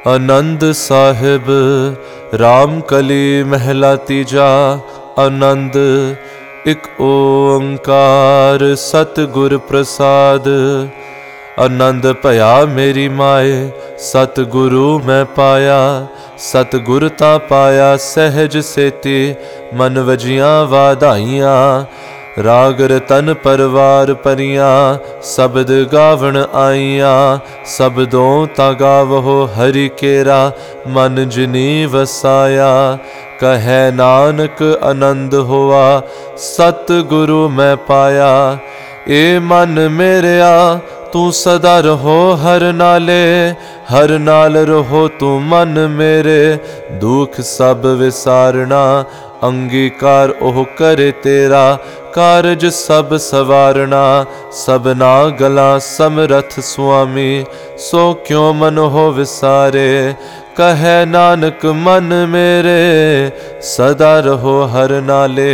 आनंद साहिब राम कली महला तीजा। आनंद एक ओंकार सतगुर प्रसाद। आनंद भया मेरी माए सतगुरु मैं पाया। सतगुर ता पाया सहज सेती मन वजियां वाधाइयां। राग रतन परवार परियां शब्द गावण आईयां। शब्दों ता गावहो हरि केरा मन जिनी वसाया। कहे नानक आनंद होआ सतगुरु मैं पाया। ए मन मेरेया तू सदा रहो हर नाले। हर नाल रहो तू मन मेरे। दुख सब विसारना अंगीकार ओह करे तेरा। कारज सब सवारना सबना गला समरथ स्वामी। सो क्यों मन हो विसारे कहे नानक मन मेरे। सदा रहो हर नाले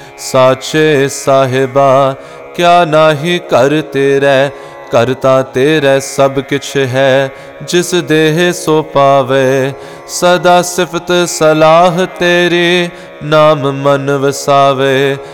साचे साहिबा क्या नाही कर तेरे। करता तेरे सब किछ है जिस देह सो पावे। सदा सिफत सलाह तेरी नाम मन वसावे।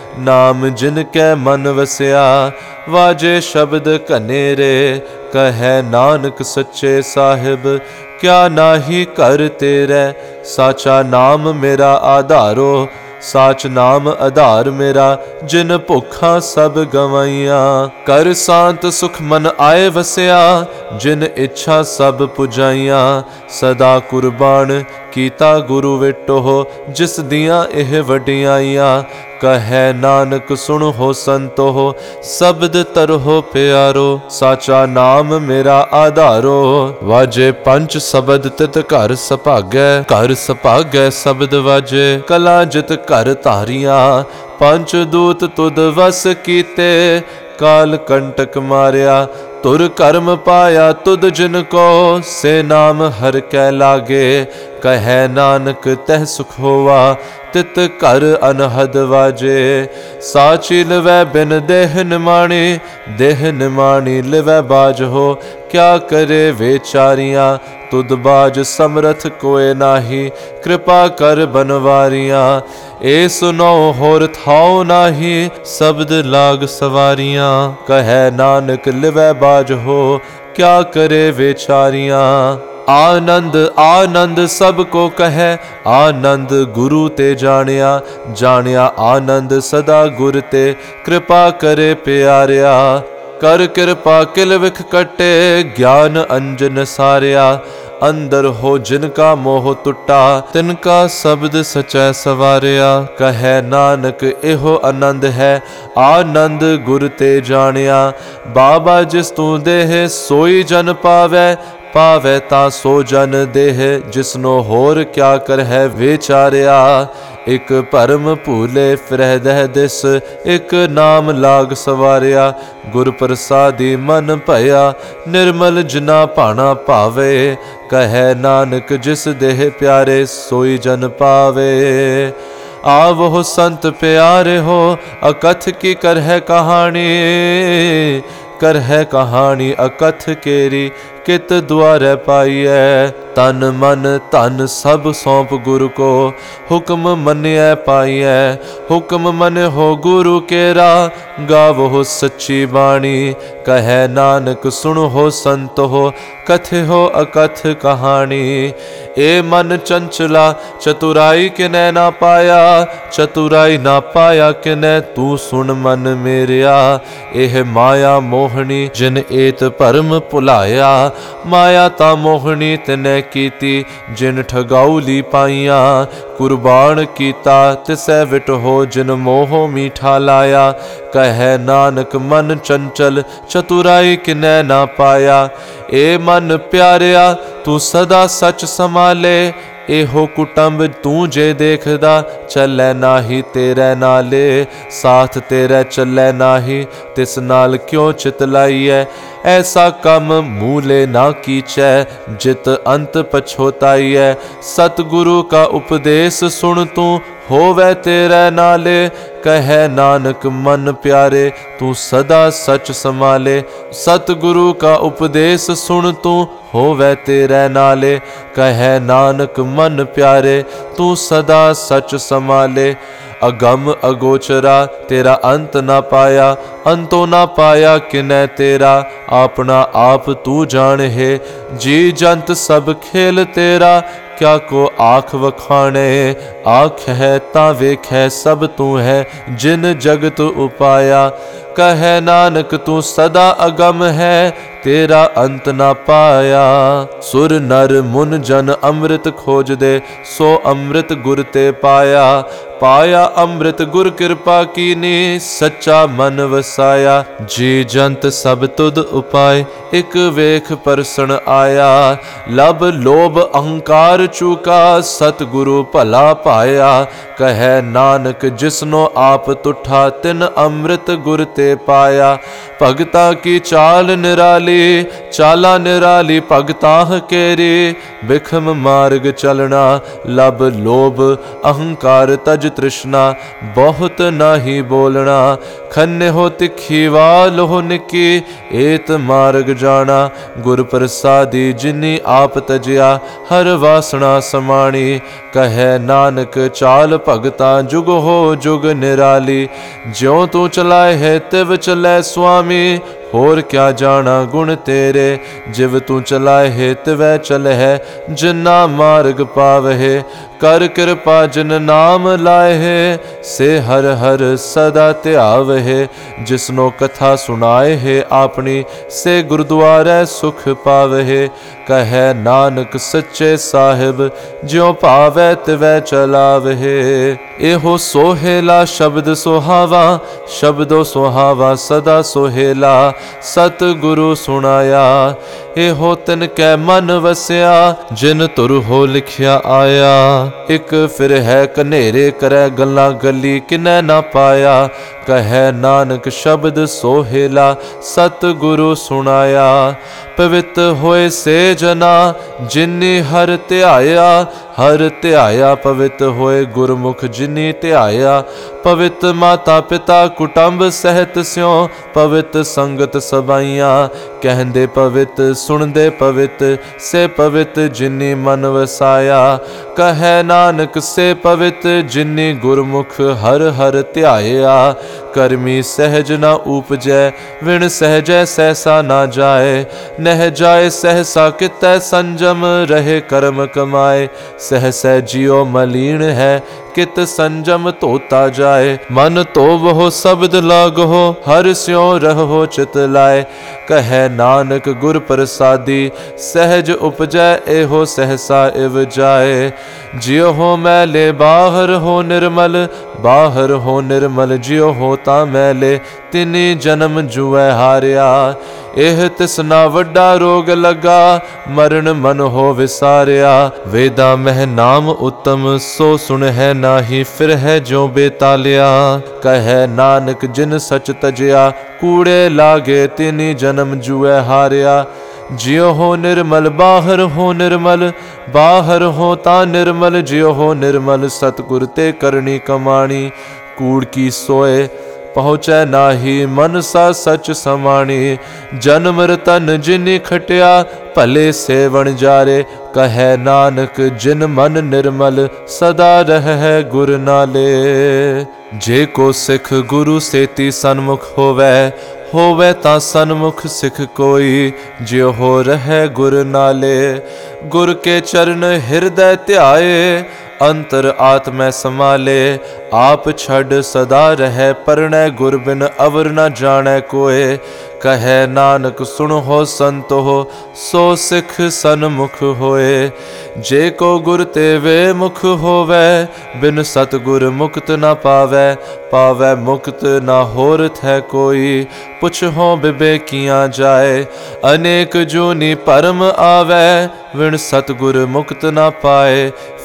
नाम जिनके मन वसया वाजे शब्द कनेरे। कहे नानक सच्चे साहिब क्या नाही कर तेरे। साचा नाम मेरा आधारो साच नाम आधार मेरा। जिन भुखा सब गवाइयां कर शांत सुख मन आए वसया। जिन इच्छा सब पुजाइयां सदा कुर्बान कीता गुरु विटो। जिस दियां एह वडियाइयां कहे नानक सुन हो संतो। शब्द तरहो प्यारो साचा नाम मेरा आधारो। वाजे पंच शब्द तित घर सभागै। घर सभागै शब्द वाजे कला जित घर धारियां। पंच दूत तुद वस कीते काल कंटक मारिया। तुर कर्म पाया तुद जिनको से नाम हर कै लागे। कहे नानक तह सुख होवा तित कर अनहद वाजे। साची लिवै बिन देह निमाणी देह निमाणी लिवै बाज हो। क्या करे वेचारियां तुद बाज समरथ कोय नाही। कृपा कर बनवारियां ए सुनो होर थाओ नाही। शब्द लाग सवारियां कहे नानक लिवै बाज हो। क्या करे वेचारियां आनंद आनंद सब को कहे। आनंद गुरु ते जानिया जानिया आनंद सदा गुर ते। कृपा करे प्यारिया कर कृपा किल विख कटे। ज्ञान अंजन सारिया अंदर हो जिनका मोह टुटा। तिनका शब्द सचै सवारिया कहे नानक एहो आनंद है। आनंद गुर ते जानिया बाबा जिस तू देह सोई जन पावै। पावै ता सो जन देह जिसनो होर क्या कर है विचारिया। एक परम भूले फिरह दह दिस एक नाम लाग सवारिया। गुर प्रसादी मन भया निर्मल जना भाना भावे। कहे नानक जिस देह प्यारे सोई जन पावे। आवो संत प्यारे हो अकथ की कर है कहानी। कर है कहानी अकथ केरी कित द्वारे पाइयै। तन मन धन सब सौंप गुरु को हुक्म मनियै पाइयै। हुक्म मन हो गुरु केरा गावो सच्ची बाणी। कहे नानक सुन हो संत हो कथे हो अकथ कहानी। ए मन चंचला चतुराई किनै ना पाया। चतुराई ना पाया किनै तू सुन मन मेरिया। एह माया मोहनी जिन एत भरम भुलाया। माया ता मोहनी तिनै कीती जिन ठगाउली पाइयां। कुर्बान कीता तिसै विट हो जिन मोह मीठा लाया। कहे नानक मन चंचल चतुराई किनै ना पाया। ए मन प्यारिया तू सदा सच संभाले। एहो कुटुंब तू जे देखदा चलै नाही तेरे नाले। साथ तेरे चलै नाही तिस नाल क्यों चित लाइयै। ऐसा कम मूले ना कीचै जित अंत पछोताइयै। सतगुरु का उपदेश सुन तू होवे तेरे नाले। कहे नानक मन प्यारे तू सदा सच संभाले। सतगुरु का उपदेश सुन तू होवे तेरे नाले। कहे नानक मन प्यारे तू सदा सच संभाले। अगम अगोचरा तेरा अंत ना पाया, अंतो ना पाया किनै तेरा। अपना आप तू जान है, जी जंत सब खेल तेरा। क्या को आख वखाणे, आख है ता वेखै सब तू है, जिन जगत उपाया। कहे नानक तू सदा अगम है, तेरा अंत ना पाया। सुर नर मुन जन अमृत खोज दे, सो अमृत गुर ते पाया। पाया अमृत गुर कृपा कीनी, सच्चा मन वसाया। जी जंत सब तुद उपाय, एक वेख परसन आया। लब लोभ अहंकार चूका, सतगुरु भला पाया। कहे नानक जिसनो आप तुठा, तिन अमृत गुर ते पाया। भगता की चाल निराली, चाला निराली भगताह केरी। बिखम मार्ग चलना, लब लोभ अहंकार तज तृष्णा। बहुत नाही बोलना, खन्ने हो तिखी वाल हो निकी। एत मार्ग जाना, गुर प्रसादी जिनी आप तजिया। हर वासना समाणी, कहे नानक चाल भगता जुग हो जुग निराली। ज्यों तू चलाए है तिव चलै स्वामी, होर क्या जाना गुण तेरे। जिव तू चलाए है तिवै चल है, जिन्ना मार्ग पावहे। कर कृपा जिन नाम लाए है, से हर हर सदा ध्यावहे। जिसनो कथा सुनाए है आपनी, से गुरुद्वारे सुख पावहे। कहे नानक सच्चे साहिब, ज्यों भावै तिवै चलावहे। एहो सोहेला शब्द सुहावा, शब्दो सुहावा सदा सोहेला। सतगुरु सुनाया, एहो तिन कै मन वसिया। जिन तुर हो लिखिया आया, एक फिर है कनेरे करे गल्ला गली किनै ना पाया। कहे नानक शब्द सोहेला, सतगुरु सुनाया। पवित्र होए से जना, जिन्नी हर ध्याया। हर ध्याया पवित्र होए, गुरमुख जिन्नी ध्याया। पवित्र माता पिता कुटुंब सहित स्यों, पवित्र संगत सबाइयां। कहंदे पवित्र सुनदे पवित्र, से पवित्र जिन्नी मन वसाया। कहे नानक से पवित्र, जिन्नी गुरमुख हर हर ध्याया। कर्मी सहज न उपजै, विण सहजै सहसा ना जाए। नह जाए सहसा कितै संजम, रहे कर्म कमाए। सहसै जियो मलीन है, कित संजम धोता जाए। मन तो वह शब्द लागो, हर स्यों रहो चित लाए। कहे नानक गुर प्रसादी, सहज उपजै एहो सहसा इव जाए। जियो हो मैले बाहर हो निर्मल, बाहर हो निर्मल जियो हो ता मैले। तिनी जन्म जुए हारिया, एह तिसना वड्डा रोग लगा। मरण मन हो विसारिया, वेदा मह नाम उत्तम। सो सुन है नाही, फिर है जो बेतालिया। कहे नानक जिन सच तजिया, कूड़े लागे तिनी जन्म जुए हारिया। जियो हो निर्मल बाहर हो निर्मल, बाहर हो ता निर्मल। जियो हो निर्मल सतगुर ते करनी कमाणी। कूड़ की सोए पहुँचै नाही, मनसा सच समाणी। जन्म रतन जिनि खटिया, भले सेवण जारे। कहे नानक जिन मन निर्मल, सदा रहै गुर नाले। जे को सिख गुरु सेती सन्मुख होवै, होवै तां सन्मुख सिख कोई। ज्यो हो रहै गुर नाले। गुर के चरण हृदय ध्याए, अंतर आत्मै समाले। आप छड़ सदा रहै परणै, गुर बिन अवर न जानै कोय। कहे नानक सुनो हो संतो हो, सो सिख सन्मुख होए। जे को गुर ते वे मुख होवै, बिन सतगुर मुक्त न पावै। पावै मुक्त न होरथ है कोई, पुछहो बिबेकियाँ जाए। अनेक जूनी परम आवै, विण सतगुर मुक्त न पाए।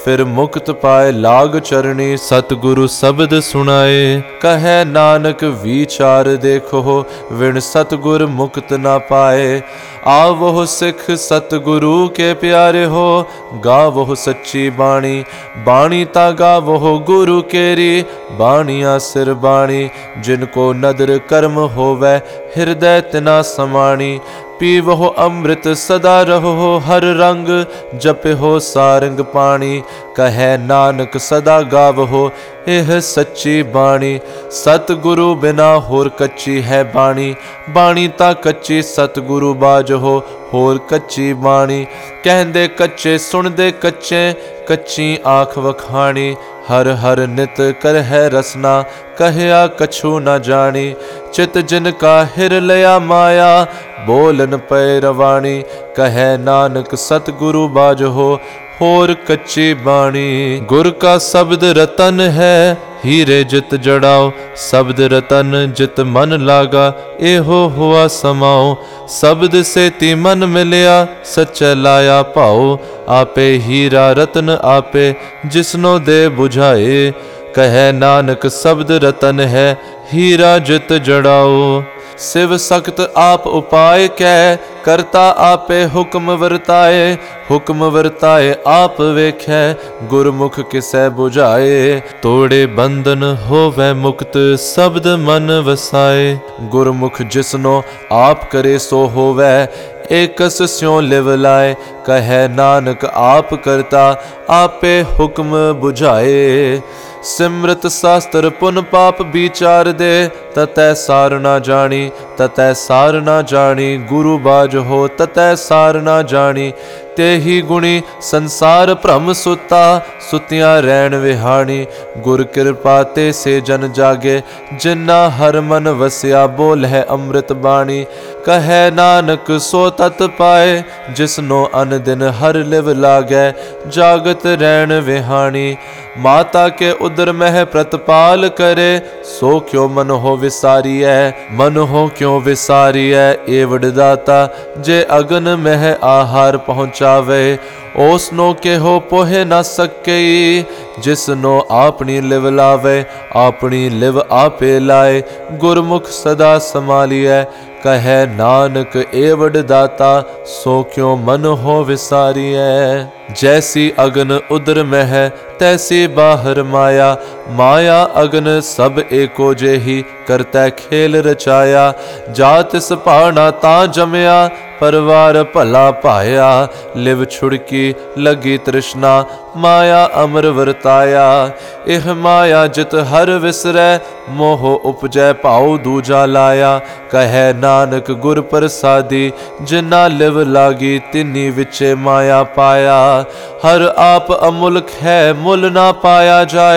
फिर मुक्त पाए लाग चरणी। सतगुरु शब्द सुनाए कहे नानक विचार देखो, विण सतगुर मुक्त ना पाए। आवो सिख सतगुरु के प्यारे हो, गावो सच्ची बाणी। बाणी ता गावो गुरु केरी, बाणिया सिर बाणी। जिनको नदर कर्म होवै, हृदय तिना समाणी। पीवहो अमृत सदा रहो, हर रंग जपहो सारंग पाणी। कहे नानक सदा गावहो, एह सच्ची बाणी। सतगुरु बिना होर कच्ची है बाणी। बाणी ता कच्ची सतगुरु बाजहो, होर कच्ची बाणी। कहंदे कच्चे सुनदे कच्चे, कच्ची आँख वखाणी। हर हर नित कर है रसना, कहया कछु न जानी। चित जिनका हिर लया माया, बोलन पै रवाणी। कहे नानक सतगुरु बाजहो, होर कच्ची बाणी। गुर का शब्द रतन है, हीरे जित जड़ाओ। शब्द रतन जित मन लागा, एहो हुआ समाओ। शब्द से ती मन मिलया, सच्चे लाया पाओ। आपे हीरा रतन आपे, जिसनो दे बुझाए। कहे नानक शब्द रतन है, हीरा जित जड़ाओ। शिव सख्त आप उपाय कै, करता आपे हुक्म वरताए। हुक्म वरताए आप वेखै, गुरमुख किसै बुझाए। तोड़े बंधन होवै मुक्त, शब्द मन वसाए। गुरमुख जिसनो आप करे सो होवै, एकस स्यों लिव लाए। कहे नानक आप करता, आपे हुक्म बुझाए। सिमरत शास्त्र पुन पाप विचार दे, ततै सार ना जानी। ततै सार ना जानी, गुरु बाज हो ततै सार ना जानी। तेहि गुणी संसार भ्रम सुता, सुतियां रैन विहाणी। गुर कृपा ते से जन जागे, जिन्ना हर मन वसिया। बोल है अमृत बाणी, कहे नानक सो तत पाए। जिसनो अन दिन हर लिव लागै, जागत रैन विहाणी। माता के उदर मह प्रतपाल करे, सो क्यों मन हो विसारिय। मन हो क्यों विसारिय, एवड दाता जे अगन मह आहार पहुँचावे। ओसनो के हो पोहे न सके, जिसनो आपनी लिव लावे। आपनी लिव आपे लाए, गुरमुख सदा संभालिय। कहे नानक एवड दाता, सो क्यों मन हो विसारिय। जैसी अगन उदर में है, तैसी बाहर माया। माया अगन सब एको जेही, करता खेल रचाया। जात सपाना ता जमया, परवार भला पाया। लिव छुड़की लगी तृष्णा, माया अमर वरताया। इह माया जित हर विसरै, मोह उपजै भाव दूजा लाया। कहे नानक गुर प्रसादी, जिन्ना लिव लागी तिन्नी विचे माया पाया। हर आप अमुल्क है, मुल ना पाया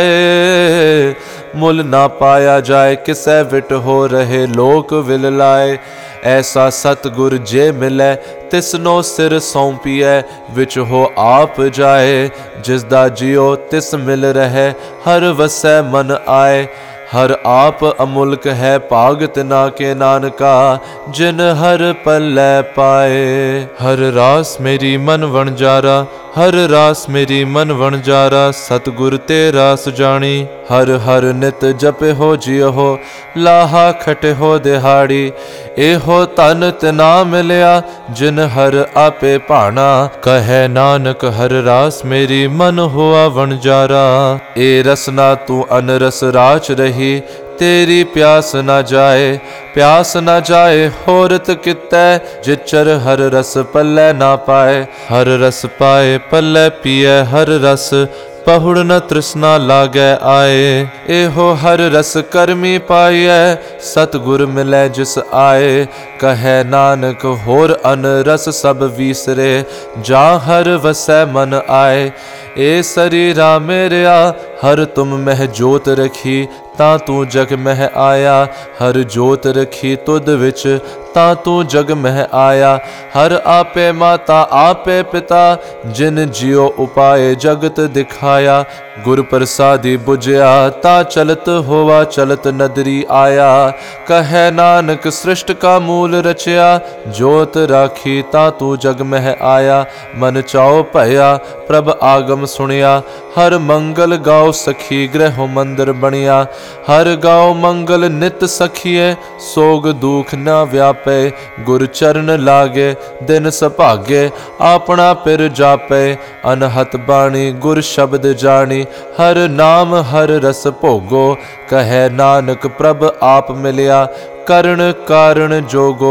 जाए। मुल ना पाया जाए, किसै विट हो रहे लोक विल लाए। ऐसा सतगुर जे मिलै, तिसनो सिर सौंपिए। विच हो आप जाए, जिसदा जियो तिस मिल रहे। हर वसै मन आए, हर आप अमुल्क है। भागत ना के नानका, जिन हर पल्लै पाए। हर रास मेरी मन वणजारा, हर रास मेरी मन वणजारा। सतगुर ते रास जानी, हर हर नित जपे हो जियो हो। लाहा खटे हो दिहाड़ी, एहो तन तना मिलया। जिन हर आपे भाना, कहे नानक हर रास मेरी मन हुआ वणजारा। ए रसना तू अनरस राच रही, तेरी प्यास न जाए। प्यास न जाए होरत कितै, जिचर हर रस पल्लै ना पाए। हर रस पाए पल्लै पिए, हर रस पहुड़ न तृष्णा लागै आए। एहो हर रस करमी पाइयै, सतगुर मिलै जिस आए। कहे नानक होर अन रस सब विसरे, जा हर वसै मन आए। ए शरीरा मेरिया, हर तुम मह जोत रखी। ता तू जग मह आया, हर जोत रखी तुद विच। ता तू जग मह आया। हर आपे माता आपे पिता, जिन जियो उपाय जगत दिखाया। गुर प्रसादी बुझया ता चलत होवा, चलत नदरी आया। कहे नानक सृष्ट का मूल रचया, जोत राखी ता तू जग मह आया। मन चाओ भया प्रभ आगम सुनिया, हर मंगल गाओ सखी ग्रहो मंदिर बनिया। हर गाओ मंगल नित सखिए, सोग दुख न व्यापे। गुर चरण लागे दिन सभागे, आपना पिर जापे। अनहत बाणी गुर शब्द जानी, हर नाम हर रस भोगो। कहे नानक प्रभ आप मिलिया, करण कारण जोगो।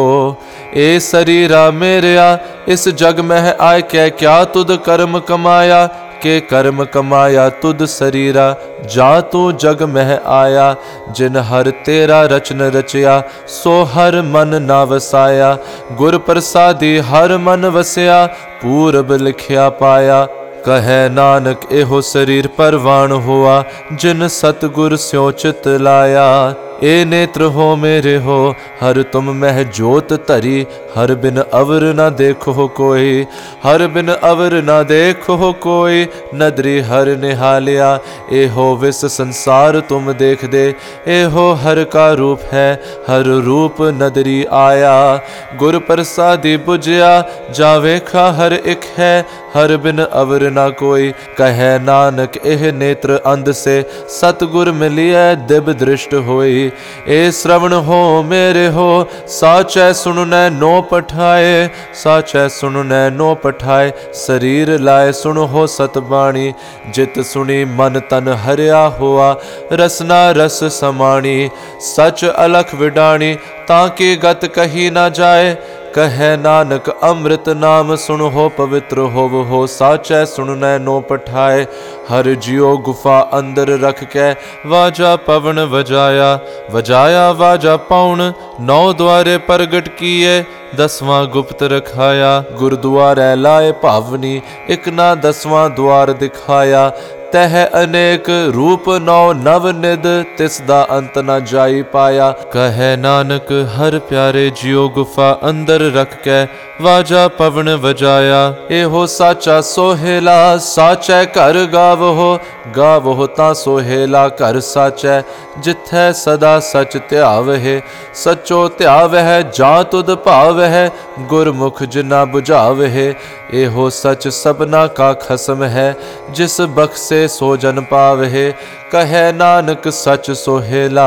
ए शरीरा मेरिया इस जग मह आय कै, क्या तुद कर्म कमाया। के कर्म कमाया तुद शरीरा, जा तू जग मह आया। जिन हर तेरा रचन रचया, सो हर मन ना वसाया। गुर प्रसादी हर मन वसया, पूरब लिखिया पाया। कहे नानक एहो शरीर परवान हुआ, जिन सतगुर स्यों चित लाया। ए नेत्र हो मेरे हो, हर तुम मह जोत धरी। हर बिन अवर न देखो कोई, हर बिन अवर न देखो कोई। नदरी हर निहालिया, एहो विस संसार तुम देख दे। एहो हर का रूप है, हर रूप नदरी आया। गुर प्रसादी बुझया जावेखा हर एक है, हर बिन अवर ना कोई। कहे नानक एह नेत्र अंध से, सतगुर मिलिए दिव्य दृष्ट होई। ए श्रवण हो मेरे हो, साचै सुननै नो पठाए। साचै सुननै नो पठाए, शरीर लाए सुन हो सतबाणी। जित सुनी मन तन हरिया हुआ, रसना रस समाणी। सच अलख विडाणी, ताकि गत कही ना जाए। कहे नानक अमृत नाम सुन हो पवित्र होव हो। साचै सुननै नो पठाए, हर जियो गुफा अंदर रख के। वाजा पवन वजाया, वजाया वाजा पाउन। 9 द्वारे प्रगट किए, 10वां गुप्त रखाया। गुरुद्वारे लाए भावनी, एक ना 10वां द्वार दिखाया। तह अनेक रूप 9 नव निध, तिसदा अंत न जाई पाया। कहे नानक हर प्यारे जियो गुफा अंदर रख के। वाजा पवन वजाया, एहो साचा सोहेला। साचै घर गावहो, गावहो ता सोहेला घर साचै। जिथै सदा सच ध्यावहे, सचो ध्यावह जा तुद भावह। गुरमुख जिना बुझावहे, एहो सच सबना का खसम है। जिस बख्से सो जन पावहे। कहे नानक सच सोहेला,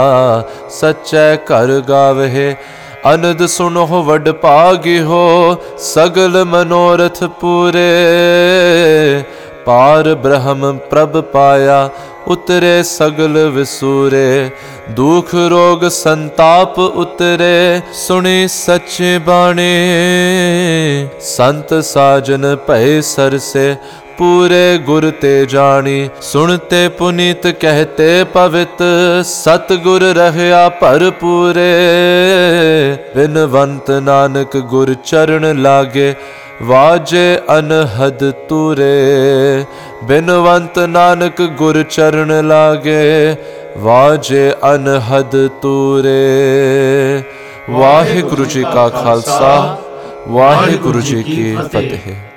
सच्चै घर गावहे। अनद सुनो वड भागी हो, सगल मनोरथ पूरे। पार ब्रह्म प्रभ पाया, उतरे सगल विसूरे। दुख रोग संताप उतरे, सुनी सच्ची बाणी। संत साजन भय सरसे, पूरे गुर ते जानी। सुनते पुनीत कहते पवित, सतगुर रहया भरपूरे। बिनवंत नानक गुर चरण लागे, वाजे अनहद तूरे। बिनवंत नानक गुर चरण लागे, वाजे अनहद तूरे। वाहिगुरु जी का खालसा, वाहिगुरु जी की फतेह।